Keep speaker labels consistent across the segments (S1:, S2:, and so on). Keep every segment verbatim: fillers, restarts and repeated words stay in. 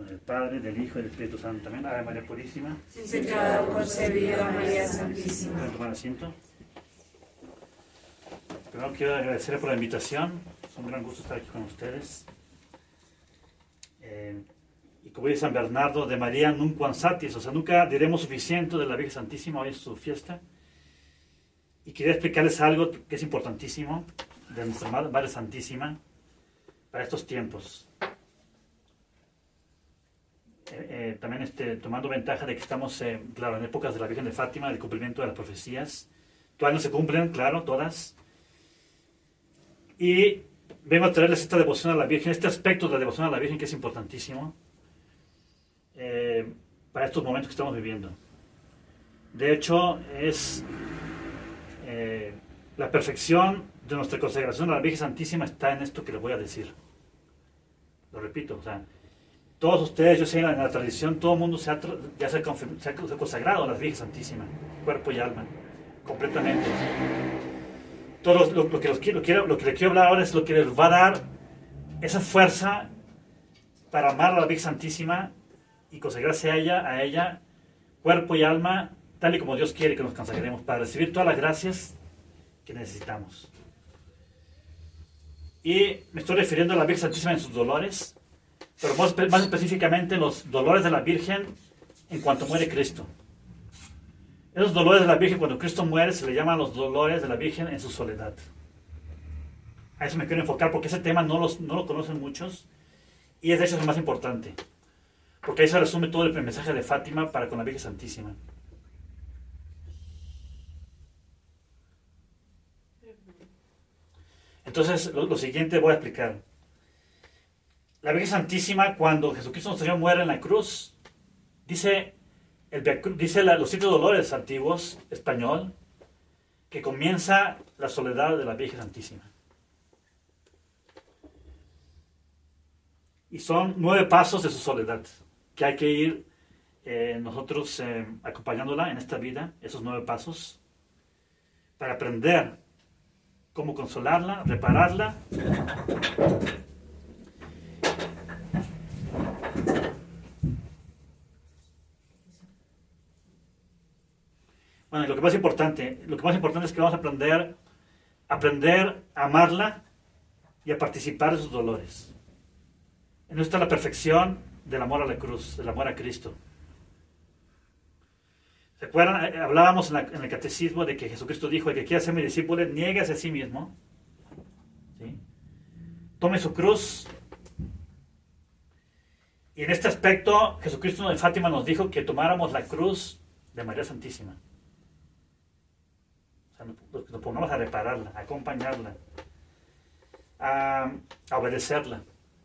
S1: Del Padre, del Hijo y del Espíritu Santo. Amén. Ave María Purísima.
S2: Sin pecado concebida, María Santísima.
S1: ¿Pueden tomar asiento? Primero quiero agradecer por la invitación. Es un gran gusto estar aquí con ustedes. Eh, y como dice San Bernardo de María, nunquam satis, o sea, nunca diremos suficiente de la Virgen Santísima. Hoy es su fiesta. Y quería explicarles algo que es importantísimo de nuestra Madre Santísima para estos tiempos. Eh, eh, también este, tomando ventaja de que estamos, eh, claro, en épocas de la Virgen de Fátima, del cumplimiento de las profecías. Todavía no se cumplen, claro, todas. Y vengo a traerles esta devoción a la Virgen, este aspecto de la devoción a la Virgen que es importantísimo eh, para estos momentos que estamos viviendo. De hecho, es eh, la perfección de nuestra consagración a la Virgen Santísima está en esto que les voy a decir. Lo repito, o sea, todos ustedes, yo sé, en la, en la tradición, todo el mundo se ha, ya se ha, se ha consagrado a la Virgen Santísima, cuerpo y alma, completamente. Todo lo, lo, que los quiero, lo, quiero, lo que les quiero hablar ahora es lo que les va a dar esa fuerza para amar a la Virgen Santísima y consagrarse a ella, a ella, cuerpo y alma, tal y como Dios quiere que nos consagremos, para recibir todas las gracias que necesitamos. Y me estoy refiriendo a la Virgen Santísima en sus dolores, pero más, más específicamente en los dolores de la Virgen en cuanto muere Cristo. Esos dolores de la Virgen cuando Cristo muere se le llaman los dolores de la Virgen en su soledad. A eso me quiero enfocar porque ese tema no, los, no lo conocen muchos y es de hecho el más importante. Porque ahí se resume todo el mensaje de Fátima para con la Virgen Santísima. Entonces, lo, lo siguiente voy a explicar. La Virgen Santísima, cuando Jesucristo nuestro Señor muere en la cruz, dice, el, dice la, los siete dolores antiguos, español, que comienza la soledad de la Virgen Santísima. Y son nueve pasos de su soledad, que hay que ir eh, nosotros eh, acompañándola en esta vida, esos nueve pasos, para aprender cómo consolarla, repararla. Bueno, lo que más importante, lo que más importante es que vamos a aprender, aprender a amarla y a participar de sus dolores. En eso está la perfección del amor a la cruz, del amor a Cristo. ¿Se acuerdan? Hablábamos en, la, en el catecismo de que Jesucristo dijo: el que quiera ser mi discípulo, niéguese a sí mismo, ¿sí? Tome su cruz. Y en este aspecto, Jesucristo en Fátima nos dijo que tomáramos la cruz de María Santísima. O sea, nos, nos pongamos a repararla, a acompañarla, a, a obedecerla.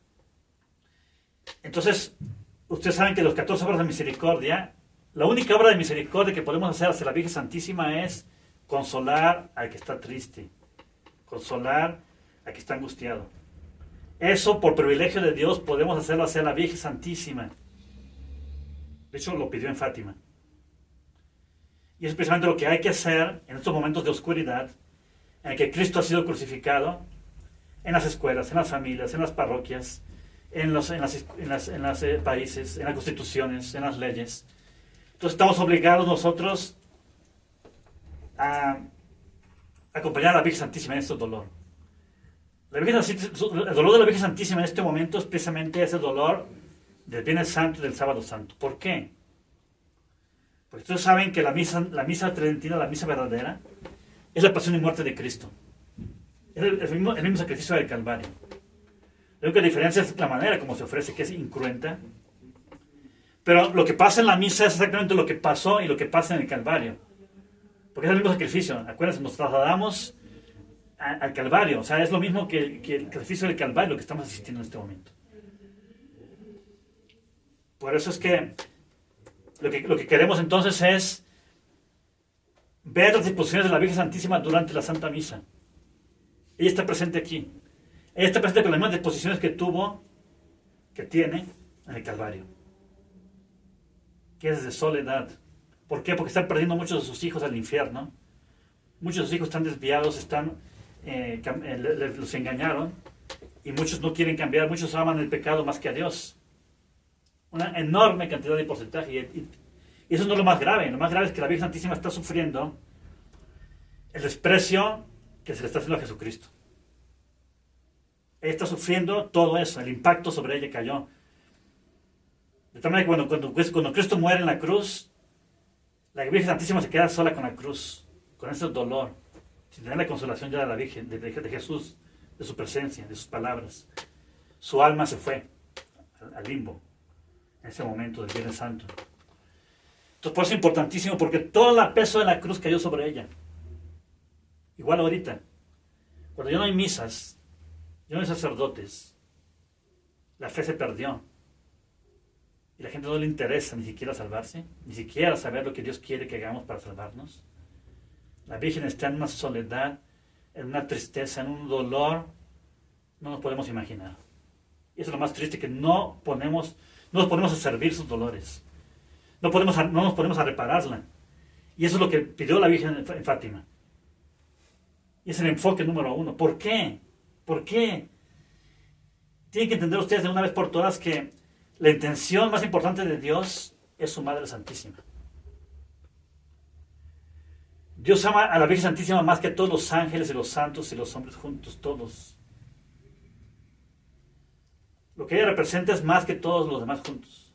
S1: Entonces, ustedes saben que los catorce obras de misericordia, la única obra de misericordia que podemos hacer hacia la Virgen Santísima es consolar al que está triste, consolar al que está angustiado. Eso, por privilegio de Dios, podemos hacerlo hacia la Virgen Santísima. De hecho, lo pidió en Fátima. Y es precisamente lo que hay que hacer en estos momentos de oscuridad, en el que Cristo ha sido crucificado, en las escuelas, en las familias, en las parroquias, en los en las, en las, en los eh, países, en las constituciones, en las leyes. Entonces estamos obligados nosotros a acompañar a la Virgen Santísima en este dolor. La Virgen, el dolor de la Virgen Santísima en este momento es precisamente ese dolor del Viernes Santo y del Sábado Santo. ¿Por qué? Porque ustedes saben que la misa, la misa tridentina, la misa verdadera, es la pasión y muerte de Cristo. Es el, el, mismo, el mismo sacrificio del Calvario. La única diferencia es la manera como se ofrece, que es incruenta. Pero lo que pasa en la misa es exactamente lo que pasó y lo que pasa en el Calvario. Porque es el mismo sacrificio. Acuérdense, nos trasladamos a, al Calvario. O sea, es lo mismo que, que el sacrificio del Calvario, lo que estamos asistiendo en este momento. Por eso es que lo que, lo que queremos entonces es ver las disposiciones de la Virgen Santísima durante la Santa Misa. Ella está presente aquí. Ella está presente con las mismas disposiciones que tuvo, que tiene en el Calvario. Que es de soledad. ¿Por qué? Porque están perdiendo muchos de sus hijos al infierno. Muchos de sus hijos están desviados, están, eh, eh, los engañaron. Y muchos no quieren cambiar, muchos aman el pecado más que a Dios. una enorme cantidad de porcentaje. Y, y, y eso no es lo más grave. Lo más grave es que la Virgen Santísima está sufriendo el desprecio que se le está haciendo a Jesucristo. Ella está sufriendo todo eso, el impacto sobre ella cayó. De tal manera que cuando, cuando, cuando Cristo muere en la cruz, la Virgen Santísima se queda sola con la cruz, con ese dolor, sin tener la consolación ya de la Virgen, de, de, de Jesús, de su presencia, de sus palabras. Su alma se fue al, al limbo en ese momento del Viernes Santo. Entonces, por eso es importantísimo, porque todo el peso de la cruz cayó sobre ella. Igual ahorita, cuando ya no hay misas, ya no hay sacerdotes, la fe se perdió. Y la gente no le interesa ni siquiera salvarse, ni siquiera saber lo que Dios quiere que hagamos para salvarnos. La Virgen está en una soledad, en una tristeza, en un dolor, no nos podemos imaginar. Y eso es lo más triste, que no, ponemos, no nos ponemos a servir sus dolores. No, podemos, no nos ponemos a repararla. Y eso es lo que pidió la Virgen en Fátima. Y es el enfoque número uno. ¿Por qué? ¿Por qué? Tienen que entender ustedes de una vez por todas que la intención más importante de Dios es su Madre Santísima. Dios ama a la Virgen Santísima más que a todos los ángeles y los santos y los hombres juntos, todos. Lo que ella representa es más que todos los demás juntos.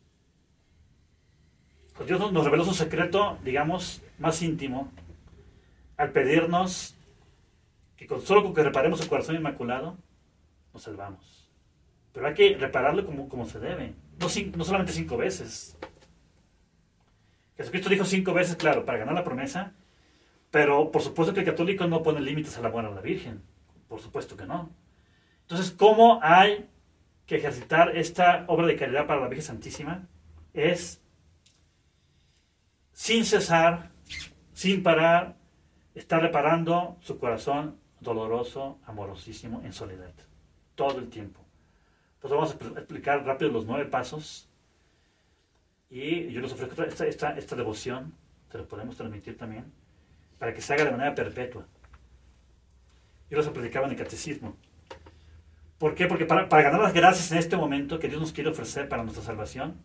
S1: Pues Dios nos reveló su secreto, digamos, más íntimo, al pedirnos que con solo con que reparemos el corazón inmaculado, nos salvamos. Pero hay que repararlo como, como se debe. No, cinco, no solamente cinco veces. Jesucristo dijo cinco veces, claro, para ganar la promesa. Pero por supuesto que el católico no pone límites al amor a la Virgen. Por supuesto que no. Entonces, ¿cómo hay que ejercitar esta obra de caridad para la Virgen Santísima? Es sin cesar, sin parar, estar reparando su corazón doloroso, amorosísimo, en soledad. Todo el tiempo. Pues vamos a explicar rápido los nueve pasos. Y yo les ofrezco esta, esta, esta devoción, se lo podemos transmitir también, para que se haga de manera perpetua. Yo les predicaba en el catecismo. ¿Por qué? Porque para, para ganar las gracias en este momento que Dios nos quiere ofrecer para nuestra salvación,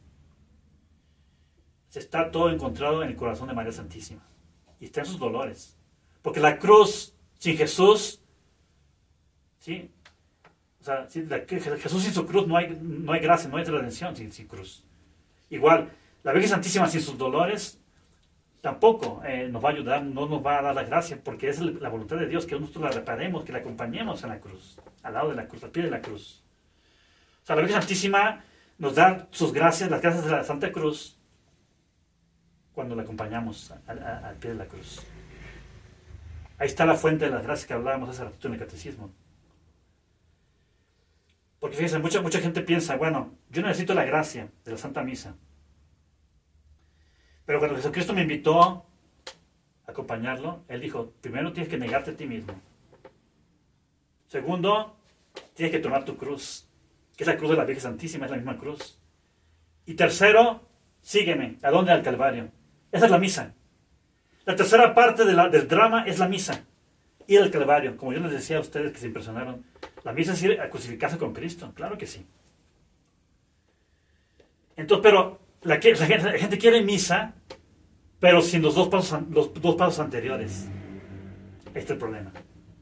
S1: está todo encontrado en el corazón de María Santísima. Y está en sus dolores. Porque la cruz sin Jesús, ¿sí? O sea, la, Jesús sin su cruz no hay, no hay gracia, no hay redención sin, sin cruz. Igual, la Virgen Santísima sin sus dolores tampoco eh, nos va a ayudar, no nos va a dar la gracia, porque es la voluntad de Dios que nosotros la reparemos, que la acompañemos en la cruz, al lado de la cruz, al pie de la cruz. O sea, la Virgen Santísima nos da sus gracias, las gracias de la Santa Cruz, cuando la acompañamos al, al, al pie de la cruz. Ahí está la fuente de las gracias que hablábamos hace ratito en el catecismo. Porque fíjense, mucha, mucha gente piensa, bueno, yo necesito la gracia de la Santa Misa. Pero cuando Jesucristo me invitó a acompañarlo, Él dijo, primero tienes que negarte a ti mismo. Segundo, tienes que tomar tu cruz, que es la cruz de la Virgen Santísima, es la misma cruz. Y tercero, sígueme. ¿A dónde? Al Calvario. Esa es la misa. La tercera parte de la, del drama es la misa. Ir al Calvario. Como yo les decía a ustedes que se impresionaron, la misa es ir a crucificarse con Cristo. Claro que sí. Entonces, pero la, la, gente, la gente quiere misa, pero sin los dos pasos, los dos pasos anteriores. Este es el problema.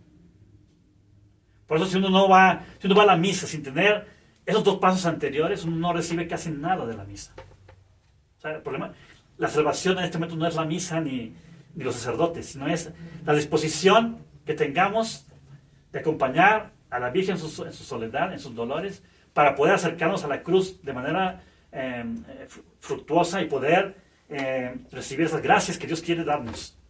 S1: Por eso si uno no va, si uno va a la misa sin tener esos dos pasos anteriores, uno no recibe casi nada de la misa. O sea, el problema, la salvación en este momento no es la misa ni, ni los sacerdotes, sino es la disposición que tengamos de acompañar a la Virgen en su, en su soledad, en sus dolores, para poder acercarnos a la cruz de manera eh, fructuosa y poder eh, recibir esas gracias que Dios quiere darnos.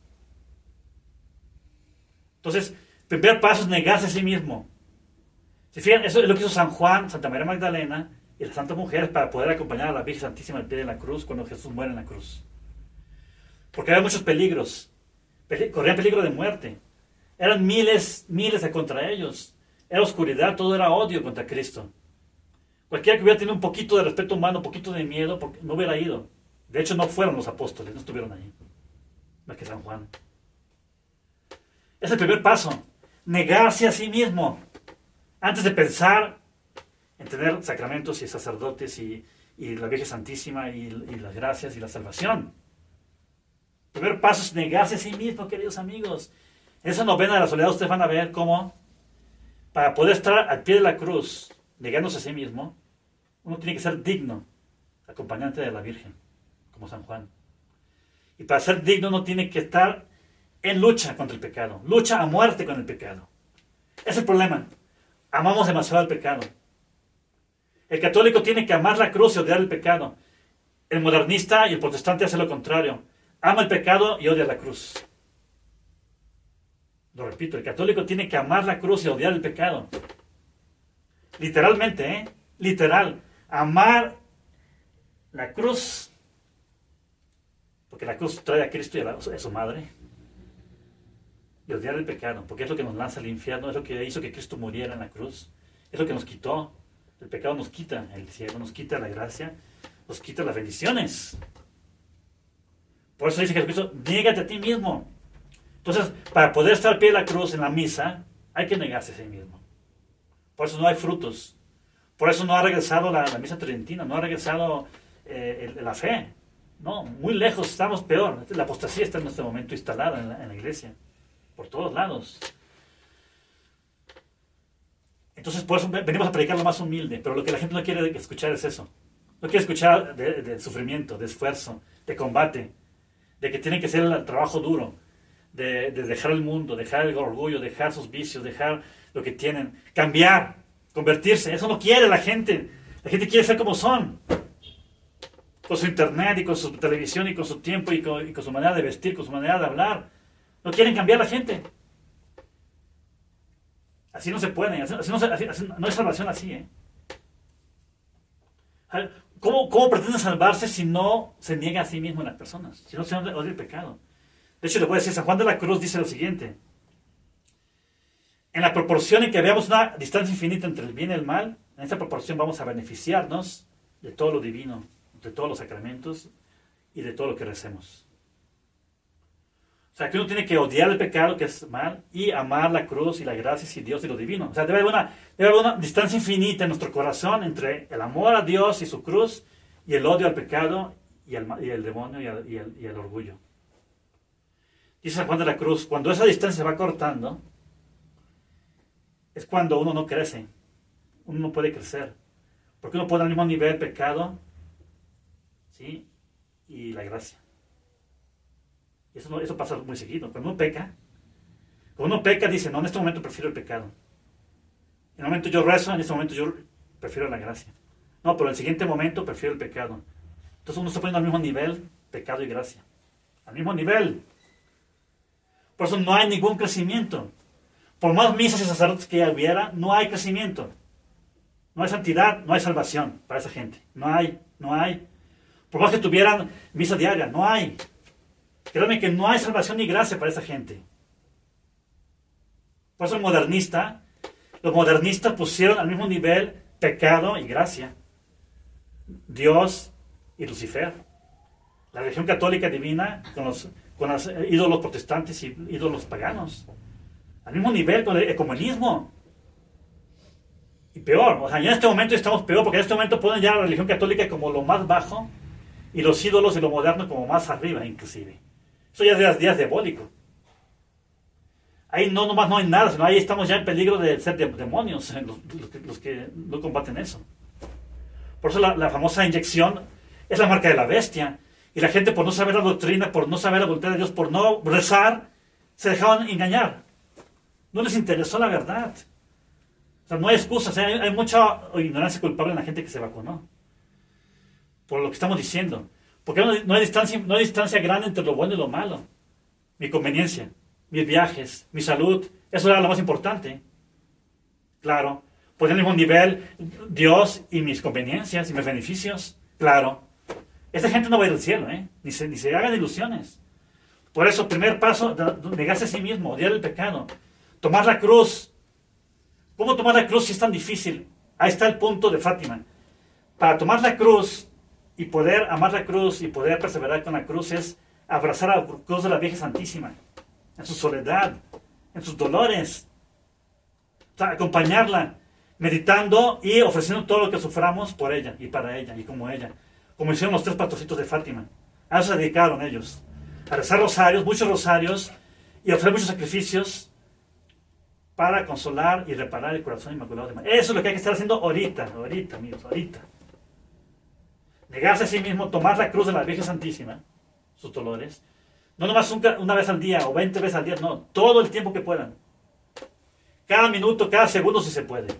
S1: Entonces, el primer paso es negarse a sí mismo. Si fijan, eso es lo que hizo San Juan, Santa María Magdalena y las santas mujeres para poder acompañar a la Virgen Santísima al pie de la cruz cuando Jesús muere en la cruz. Porque había muchos peligros. Corrían peligro de muerte. Eran miles, miles de contra ellos. Era oscuridad, todo era odio contra Cristo. Cualquiera que hubiera tenido un poquito de respeto humano, un poquito de miedo, no hubiera ido. De hecho, no fueron los apóstoles, no estuvieron ahí. Más que San Juan. Es el primer paso. Negarse a sí mismo. Antes de pensar en tener sacramentos y sacerdotes y, y la Virgen Santísima y, y las gracias y la salvación. El primer paso es negarse a sí mismo, queridos amigos. En esa novena de la soledad ustedes van a ver cómo, para poder estar al pie de la cruz, negándose a sí mismo, uno tiene que ser digno, acompañante de la Virgen, como San Juan. Y para ser digno uno tiene que estar en lucha contra el pecado, lucha a muerte con el pecado. Ese es el problema. Amamos demasiado el pecado. El católico tiene que amar la cruz y odiar el pecado. El modernista y el protestante hacen lo contrario. Ama el pecado y odia la cruz. Lo repito, el católico tiene que amar la cruz y odiar el pecado. Literalmente, ¿eh? Literal. Amar la cruz, porque la cruz trae a Cristo y a, a su madre. Y odiar el pecado, porque es lo que nos lanza al infierno, es lo que hizo que Cristo muriera en la cruz. Es lo que nos quitó. El pecado nos quita el cielo, nos quita la gracia, nos quita las bendiciones. Por eso dice Jesucristo, niégate a ti mismo. Entonces, para poder estar al pie de la cruz en la misa, hay que negarse a sí mismo. Por eso no hay frutos. Por eso no ha regresado la, la misa tridentina, no ha regresado eh, el, la fe. No, muy lejos, estamos peor. La apostasía está en este momento instalada en la, en la iglesia, por todos lados. Entonces, por eso venimos a predicar lo más humilde, pero lo que la gente no quiere escuchar es eso. No quiere escuchar de, de sufrimiento, de esfuerzo, de combate, de que tiene que ser el trabajo duro, de, de dejar el mundo, dejar el orgullo, dejar sus vicios, dejar lo que tienen, cambiar, convertirse. Eso no quiere la gente. La gente quiere ser como son, con su internet y con su televisión y con su tiempo y con, y con su manera de vestir, con su manera de hablar. No quieren cambiar la gente. Así no se puede, así, así no, así, así, no hay salvación así, ¿eh? ¿Cómo, ¿Cómo pretende salvarse si no se niega a sí mismo en las personas? Si no se odia el pecado. De hecho, le voy a decir, San Juan de la Cruz dice lo siguiente. En la proporción en que veamos una distancia infinita entre el bien y el mal, en esa proporción vamos a beneficiarnos de todo lo divino, de todos los sacramentos y de todo lo que recemos. O sea, que uno tiene que odiar el pecado, que es mal, y amar la cruz y la gracia y Dios y lo divino. O sea, debe haber una, debe haber una distancia infinita en nuestro corazón entre el amor a Dios y su cruz y el odio al pecado y el, y el demonio y el, y, el, y el orgullo. Dice San Juan de la Cruz, cuando esa distancia se va cortando, es cuando uno no crece, uno no puede crecer, porque uno pone al mismo nivel el pecado, ¿sí?, y la gracia. Eso, no, eso pasa muy seguido. Cuando uno peca, cuando uno peca dice, no, en este momento prefiero el pecado. En el momento yo rezo, en este momento yo prefiero la gracia. No, pero en el siguiente momento prefiero el pecado. Entonces uno está poniendo al mismo nivel pecado y gracia. Al mismo nivel. Por eso no hay ningún crecimiento. Por más misas y sacerdotes que hubiera, no hay crecimiento. No hay santidad, no hay salvación para esa gente. No hay, no hay. Por más que tuvieran misa diaria, no hay. Créanme que no hay salvación ni gracia para esa gente. Por eso el modernista, los modernistas pusieron al mismo nivel pecado y gracia. Dios y Lucifer. La religión católica divina con los, con los ídolos protestantes y ídolos paganos. Al mismo nivel con el ecumenismo. Y peor, o sea, ya en este momento estamos peor, porque en este momento ponen ya la religión católica como lo más bajo y los ídolos y lo moderno como más arriba inclusive. Eso ya es, ya es diabólico. Ahí no nomás no hay nada, sino ahí estamos ya en peligro de ser de, demonios, los, los, que, los que no combaten eso. Por eso la, la famosa inyección es la marca de la bestia. Y la gente por no saber la doctrina, por no saber la voluntad de Dios, por no rezar, se dejaban engañar. No les interesó la verdad. O sea, no hay excusas, ¿eh? hay, hay mucha ignorancia culpable en la gente que se vacunó. Por lo que estamos diciendo. Porque no, no, hay distancia, no hay distancia grande entre lo bueno y lo malo. Mi conveniencia, mis viajes, mi salud, eso era lo más importante. Claro. Poner al mismo nivel Dios y mis conveniencias y mis beneficios. Claro. Esta gente no va a ir al cielo, ¿eh? Ni se, ni se hagan ilusiones. Por eso, primer paso, negarse a sí mismo, odiar el pecado. Tomar la cruz. ¿Cómo tomar la cruz si es tan difícil? Ahí está el punto de Fátima. Para tomar la cruz y poder amar la cruz y poder perseverar con la cruz es abrazar a la cruz de la Virgen Santísima, en su soledad, en sus dolores. O sea, acompañarla, meditando y ofreciendo todo lo que suframos por ella y para ella y como ella, como hicieron los tres pastorcitos de Fátima. A eso se dedicaron ellos, a rezar rosarios, muchos rosarios, y ofrecer muchos sacrificios para consolar y reparar el corazón inmaculado de María. Eso es lo que hay que estar haciendo ahorita, ahorita, amigos, ahorita. Negarse a sí mismo, tomar la cruz de la Virgen Santísima, sus dolores, no nomás una, una vez al día o veinte veces al día, no, todo el tiempo que puedan. Cada minuto, cada segundo si se puede.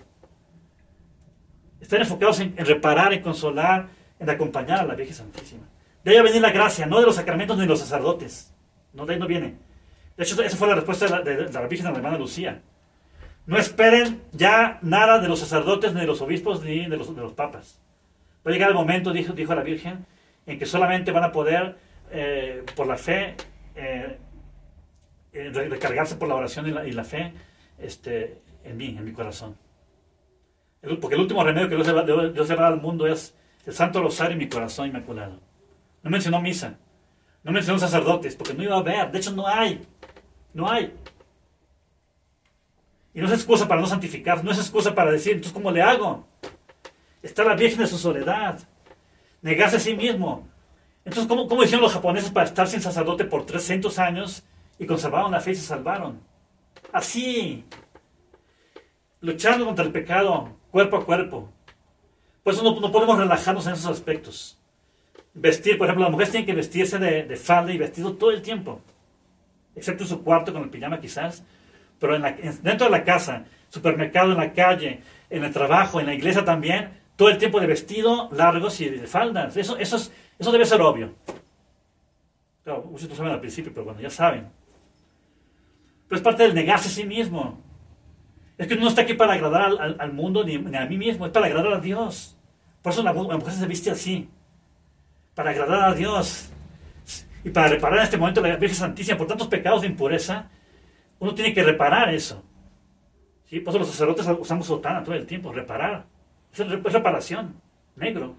S1: Están enfocados en, en reparar, en consolar, en acompañar a la Virgen Santísima. De ahí va a venir la gracia, no de los sacramentos ni de los sacerdotes. No, de ahí no viene. De hecho, esa fue la respuesta de la, de, de la Virgen a la hermana Lucía. No esperen ya nada de los sacerdotes, ni de los obispos, ni de los, de los papas. Va a llegar el momento, dijo, dijo la Virgen, en que solamente van a poder, eh, por la fe, eh, eh, recargarse por la oración y la, y la fe este, en mí, en mi corazón. El, porque el último remedio que Dios le, va, Dios le va a dar al mundo es el Santo Rosario en mi corazón inmaculado. No mencionó misa, no mencionó sacerdotes, porque no iba a haber, de hecho no hay, no hay. Y no es excusa para no santificar, no es excusa para decir, entonces ¿cómo le hago? Está la Virgen de su soledad, negarse a sí mismo. Entonces, ¿cómo, cómo hicieron los japoneses para estar sin sacerdote por trescientos años y conservaron la fe y se salvaron? Así, luchando contra el pecado, cuerpo a cuerpo. Por eso no, no podemos relajarnos en esos aspectos. Vestir, por ejemplo, las mujeres tienen que vestirse de, de falda y vestido todo el tiempo, excepto en su cuarto con el pijama quizás, pero en la, en, dentro de la casa, supermercado, en la calle, en el trabajo, en la iglesia también, todo el tiempo de vestido, largos y de faldas. Eso, eso, es, eso debe ser obvio. Claro, muchos no saben al principio, pero bueno, ya saben. Pero es parte del negarse a sí mismo. Es que uno no está aquí para agradar al, al, al mundo ni, ni a mí mismo, es para agradar a Dios. Por eso la, la mujer se viste así, para agradar a Dios. Y para reparar en este momento la Virgen Santísima por tantos pecados de impureza, uno tiene que reparar eso. ¿Sí? Por eso los sacerdotes usamos sotana todo el tiempo, reparar. Es, es reparación, negro.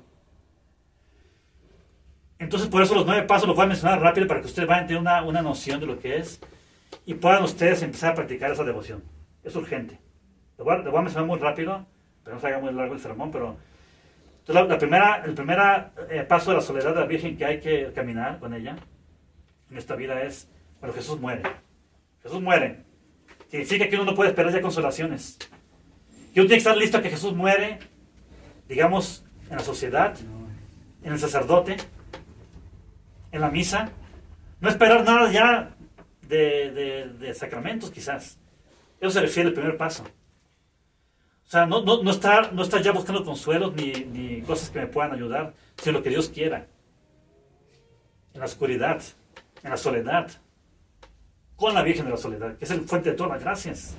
S1: Entonces por eso los nueve pasos los voy a mencionar rápido para que ustedes vayan a tener una, una noción de lo que es y puedan ustedes empezar a practicar esa devoción. Es urgente. Lo voy a, lo voy a mencionar muy rápido, pero no se haga muy largo el sermón, pero... Entonces la, la primera, el primer eh, paso de la soledad de la Virgen que hay que caminar con ella en esta vida es, bueno, Jesús muere. Jesús muere. Significa que uno no puede esperar ya consolaciones. Que uno tiene que estar listo a que Jesús muere, digamos, en la sociedad, en el sacerdote, en la misa. No esperar nada ya de, de, de sacramentos, quizás. Eso se refiere al primer paso. O sea, no, no, no, estar, no estar ya buscando consuelos ni, ni cosas que me puedan ayudar, sino lo que Dios quiera. En la oscuridad, en la soledad, con la Virgen de la Soledad, que es el fuente de todas las gracias.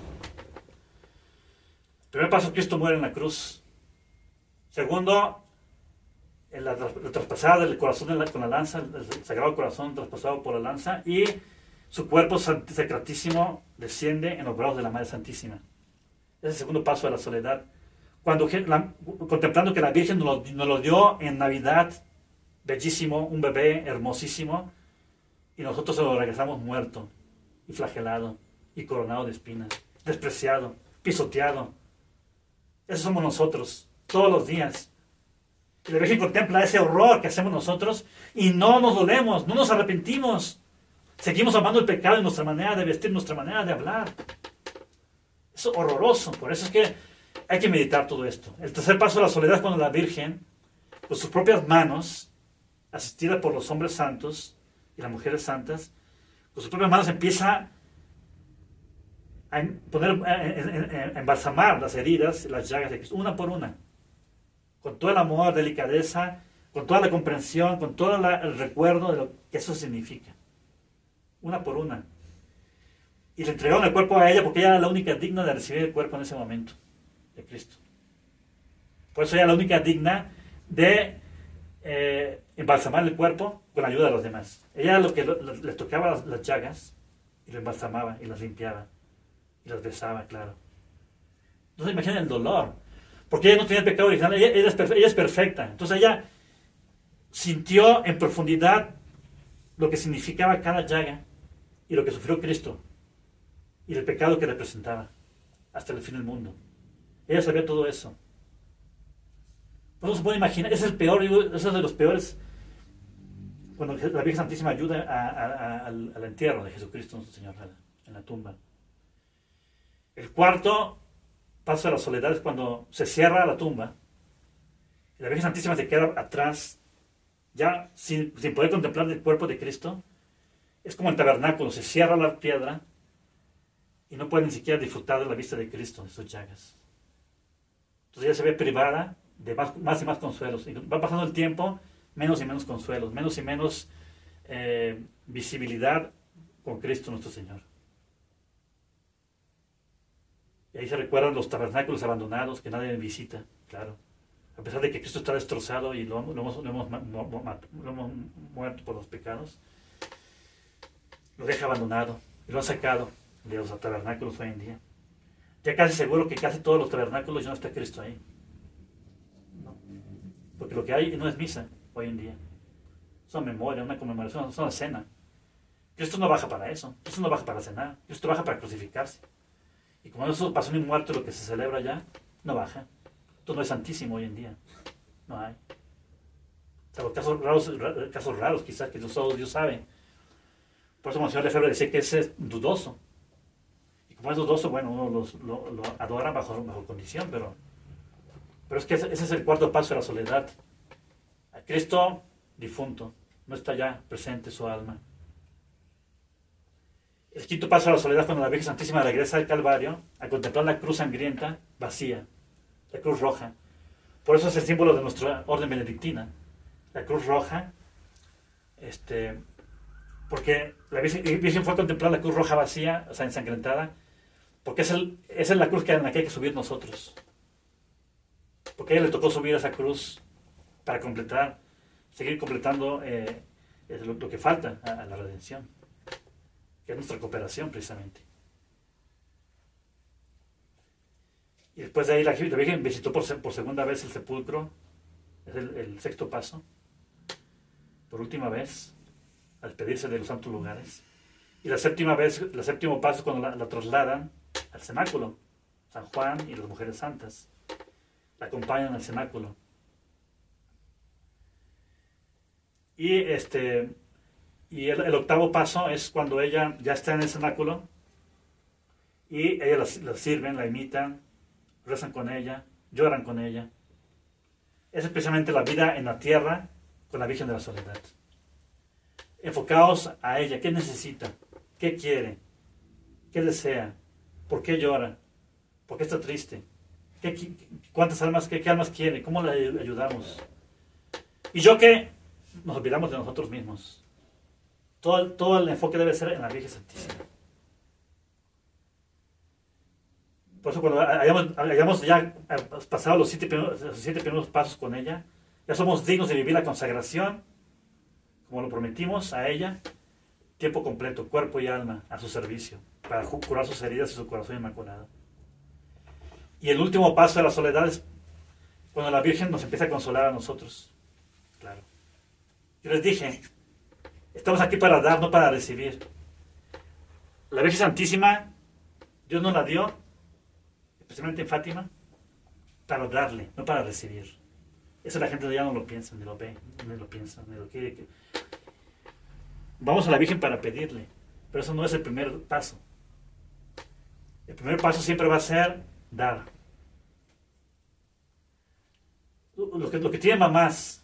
S1: Primer paso, Cristo muere en la cruz. Segundo, en la, la traspasada del corazón la, con la lanza, el Sagrado Corazón traspasado por la lanza, y su cuerpo sacratísimo desciende en los brazos de la Madre Santísima. Ese es el segundo paso de la soledad. Cuando la, contemplando que la Virgen nos lo, nos lo dio en Navidad, bellísimo, un bebé hermosísimo, y nosotros se lo regresamos muerto, y flagelado, y coronado de espinas, despreciado, pisoteado. Esos somos nosotros, todos los días. Y la Virgen contempla ese horror que hacemos nosotros, y no nos dolemos, no nos arrepentimos. Seguimos amando el pecado en nuestra manera de vestir, nuestra manera de hablar. Es horroroso, por eso es que hay que meditar todo esto. El tercer paso de la soledad es cuando la Virgen, con sus propias manos, asistida por los hombres santos y las mujeres santas, con sus propias manos empieza a poner, a, a, a embalsamar las heridas, las llagas de Cristo, una por una, con todo el amor, delicadeza, con toda la comprensión, con todo la, el recuerdo de lo que eso significa, una por una. Y le entregaron el cuerpo a ella porque ella era la única digna de recibir el cuerpo en ese momento de Cristo. Por eso ella era la única digna de eh, embalsamar el cuerpo con la ayuda de los demás. Ella era lo que lo, lo, les tocaba las, las llagas y lo embalsamaba y las limpiaba y las besaba, claro. Entonces imaginen el dolor, porque ella no tenía el pecado original, ella, ella, es, ella es perfecta. Entonces ella sintió en profundidad lo que significaba cada llaga y lo que sufrió Cristo y el pecado que representaba hasta el fin del mundo. Ella sabía todo eso. No se puede imaginar, ese es el peor, ese es de los peores, cuando la Virgen Santísima ayuda a, a, a, al, al entierro de Jesucristo nuestro Señor en la tumba. El cuarto paso de la soledad es cuando se cierra la tumba y la Virgen Santísima se queda atrás, ya sin, sin poder contemplar el cuerpo de Cristo. Es como el tabernáculo, se cierra la piedra y no puede ni siquiera disfrutar de la vista de Cristo, de sus llagas. Entonces ella se ve privada de más, más y más consuelos. Y va pasando el tiempo, menos y menos consuelos, menos y menos eh, visibilidad con Cristo nuestro Señor. Y ahí se recuerdan los tabernáculos abandonados que nadie visita, claro. A pesar de que Cristo está destrozado y lo, lo, hemos, lo, hemos, lo hemos muerto por los pecados, lo deja abandonado y lo han sacado de los tabernáculos hoy en día. Ya casi seguro que casi todos los tabernáculos ya no está Cristo ahí. ¿No? Porque lo que hay no es misa hoy en día. Es una memoria, una conmemoración, es una cena. Cristo no baja para eso. Cristo no baja para cenar. Cristo baja para crucificarse. Y como eso pasó en un muerto, lo que se celebra ya, no baja. Esto no es santísimo hoy en día. No hay. O sea, los casos raros, casos raros quizás, que solo Dios sabe. Por eso Monseñor Lefebvre decía que ese es dudoso. Y como es dudoso, bueno, uno los, lo, lo adora bajo, bajo condición, pero, pero es que ese, ese es el cuarto paso de la soledad. A Cristo difunto, no está ya presente su alma. El quinto paso de la soledad, cuando la Virgen Santísima regresa al Calvario a contemplar la cruz sangrienta, vacía, la cruz roja. Por eso es el símbolo de nuestra orden benedictina, la cruz roja, este, porque la Virgen, la Virgen fue a contemplar la cruz roja vacía, o sea, ensangrentada, porque es el, esa es la cruz que en la que hay que subir nosotros. Porque a ella le tocó subir esa cruz para completar, seguir completando eh, lo, lo que falta a, a la redención, que es nuestra cooperación precisamente. Y después de ahí la, la Virgen visitó por, por segunda vez el sepulcro, es el, el sexto paso, por última vez, al despedirse de los santos lugares. Y la séptima vez, el séptimo paso, cuando la, la trasladan al cenáculo, San Juan y las mujeres santas la acompañan al cenáculo. Y este y el, el octavo paso es cuando ella ya está en el cenáculo y ella la, la sirven, la imitan, rezan con ella, lloran con ella. Es especialmente la vida en la tierra con la Virgen de la Soledad. Enfocaos a ella, ¿qué necesita? ¿Qué quiere? ¿Qué desea? ¿Por qué llora? ¿Por qué está triste? ¿Qué, ¿Cuántas almas, qué, qué almas quiere? ¿Cómo le ayudamos? Y yo que nos olvidamos de nosotros mismos. Todo el, todo el enfoque debe ser en la Virgen Santísima. Por eso cuando hayamos, hayamos ya pasado los siete, primeros, los siete primeros pasos con ella, ya somos dignos de vivir la consagración, como lo prometimos a ella, tiempo completo, cuerpo y alma, a su servicio, para curar sus heridas y su corazón inmaculado. Y el último paso de la soledad es cuando la Virgen nos empieza a consolar a nosotros. Claro. Yo les dije, estamos aquí para dar, no para recibir. La Virgen Santísima, Dios nos la dio, especialmente en Fátima, para darle, no para recibir. Eso la gente ya no lo piensa, ni lo ve, ni lo piensa, ni lo quiere. Vamos a la Virgen para pedirle, pero eso no es el primer paso. El primer paso siempre va a ser dar. Los que, los que tienen mamás,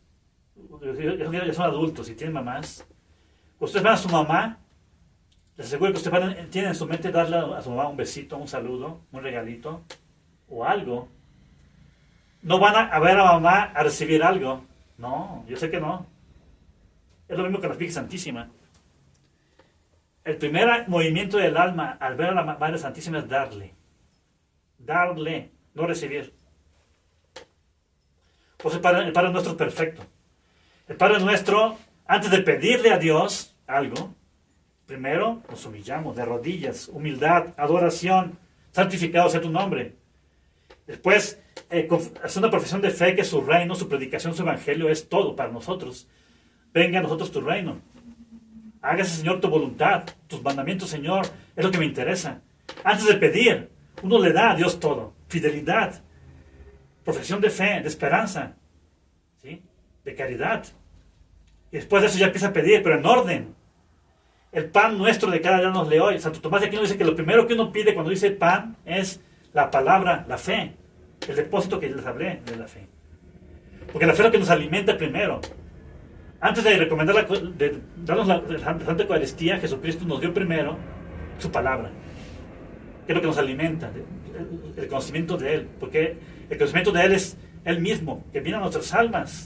S1: ya son adultos y tienen mamás, ustedes van a su mamá, les aseguro que ustedes van, tienen en su mente darle a su mamá un besito, un saludo, un regalito o algo. No van a, a ver a mamá a recibir algo. No, yo sé que no. Es lo mismo que la Virgen Santísima. El primer movimiento del alma al ver a la Madre Santísima es darle. Darle, no recibir. Pues el Padre, el Padre Nuestro es perfecto. El Padre Nuestro, antes de pedirle a Dios algo, primero nos humillamos de rodillas, humildad, adoración, santificado sea tu nombre. Después, eh, hacer una profesión de fe que su reino, su predicación, su evangelio es todo para nosotros. Venga a nosotros tu reino. Hágase, Señor, tu voluntad, tus mandamientos, Señor, es lo que me interesa. Antes de pedir, uno le da a Dios todo. fidelidad, profesión de fe, de esperanza, ¿sí? De caridad. Y después de eso ya empieza a pedir, pero en orden. El pan nuestro de cada día nos le hoy. Santo Tomás de Aquino dice que lo primero que uno pide cuando dice pan es la palabra, la fe. El depósito que les hablé de la fe. Porque la fe es lo que nos alimenta primero. Antes de recomendar la, de darnos la, la Santa Eucaristía, Jesucristo nos dio primero su palabra, que es lo que nos alimenta, el, el conocimiento de Él, porque el conocimiento de Él es Él mismo, que viene a nuestras almas.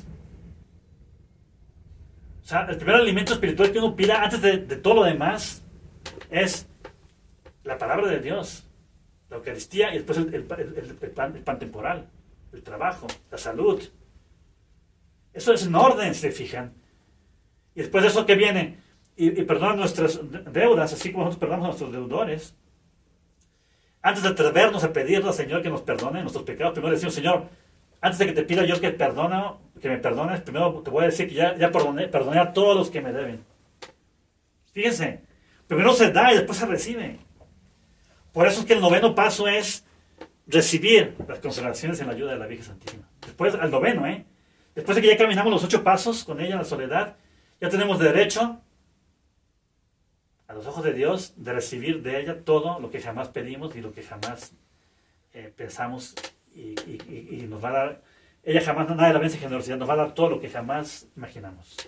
S1: O sea, el primer alimento espiritual que uno pida antes de, de todo lo demás es la palabra de Dios, la Eucaristía y después el, el, el, el, pan, el pan temporal, el trabajo, la salud. Eso es en orden, si se fijan. Y después de eso que viene, y, y perdonan nuestras deudas, así como nosotros perdonamos a nuestros deudores. Antes de atrevernos a pedirle al Señor que nos perdone nuestros pecados, primero decimos, Señor, antes de que te pida yo que, perdono, que me perdones, primero te voy a decir que ya, ya perdoné, perdoné a todos los que me deben. Fíjense, primero se da y después se recibe. Por eso es que el noveno paso es recibir las consolaciones en la ayuda de la Virgen Santísima. Después, al noveno, ¿eh? Después de que ya caminamos los ocho pasos con ella en la soledad, ya tenemos derecho a los ojos de Dios de recibir de ella todo lo que jamás pedimos y lo que jamás eh, pensamos y, y, y, y nos va a dar, ella jamás, nada de la vence generosidad, nos va a dar todo lo que jamás imaginamos.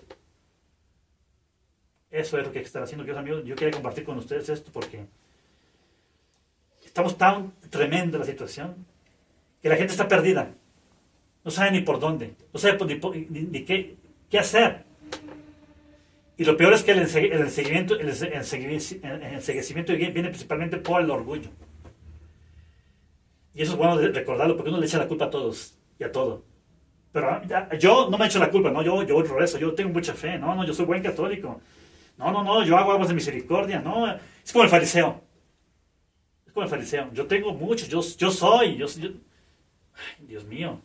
S1: Eso es lo que está haciendo, queridos amigos. Yo quería compartir con ustedes esto porque estamos tan tremenda la situación que la gente está perdida. No sabe ni por dónde, no sabe ni, ni, ni qué, qué hacer. Y lo peor es que el, ensegue, el enseguimiento, el enseguecimiento viene principalmente por el orgullo. Y eso es bueno recordarlo, porque uno le echa la culpa a todos y a todo. Pero yo no me echo la culpa, no, yo, yo rezo, yo tengo mucha fe, no, no, yo soy buen católico. No, no, no, yo hago aguas de misericordia, no. Es como el fariseo. Es como el fariseo. Yo tengo mucho, yo, yo soy, yo, yo ay, Dios mío.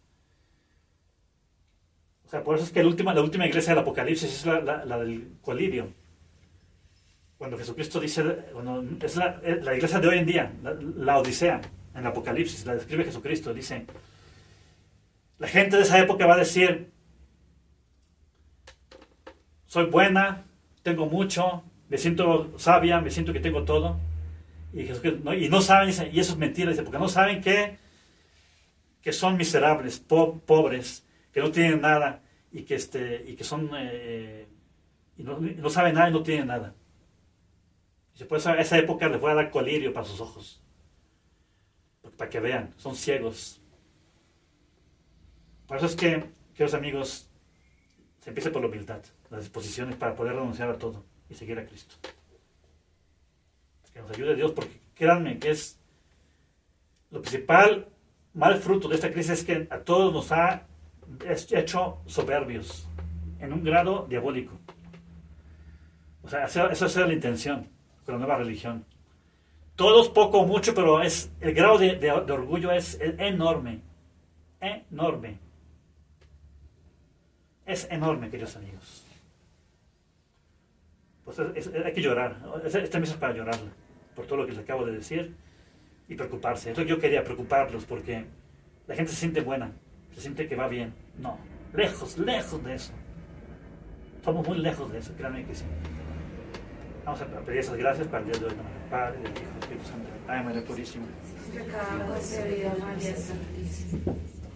S1: O sea, por eso es que la última, la última iglesia del Apocalipsis es la, la, la del colirio. Cuando Jesucristo dice, bueno, es la, la iglesia de hoy en día, la, la Odisea, en el Apocalipsis, la describe Jesucristo, dice, la gente de esa época va a decir, soy buena, tengo mucho, me siento sabia, me siento que tengo todo, y, Jesucristo, ¿no? y no saben, dice, y eso es mentira, dice, porque no saben que, que son miserables, po pobres, que no tienen nada y que, este, y que son, eh, y no, no saben nada y no tienen nada. Y por eso a esa época les voy a dar colirio para sus ojos, para que vean, son ciegos. Por eso es que, queridos amigos, se empieza por la humildad, las disposiciones para poder renunciar a todo y seguir a Cristo. Que nos ayude Dios, porque créanme que es lo principal mal fruto de esta crisis es que a todos nos ha hecho soberbios en un grado diabólico. O sea, esa es la intención con la nueva religión. Todos poco o mucho, pero es el grado de, de, de orgullo es, es enorme, enorme. Es enorme, queridos amigos. Pues es, es, hay que llorar. Esta misa es para llorarla por todo lo que les acabo de decir y preocuparse. Es lo que yo quería, preocuparlos, porque la gente se siente buena, se siente que va bien. No, lejos, lejos de eso. Estamos muy lejos de eso, créanme que sí. Vamos a pedir esas gracias para el día de hoy, ¿no? Padre, del Hijo, del Espíritu Santo. Ay, María Purísima.
S2: Pecado concebido, María Santísima.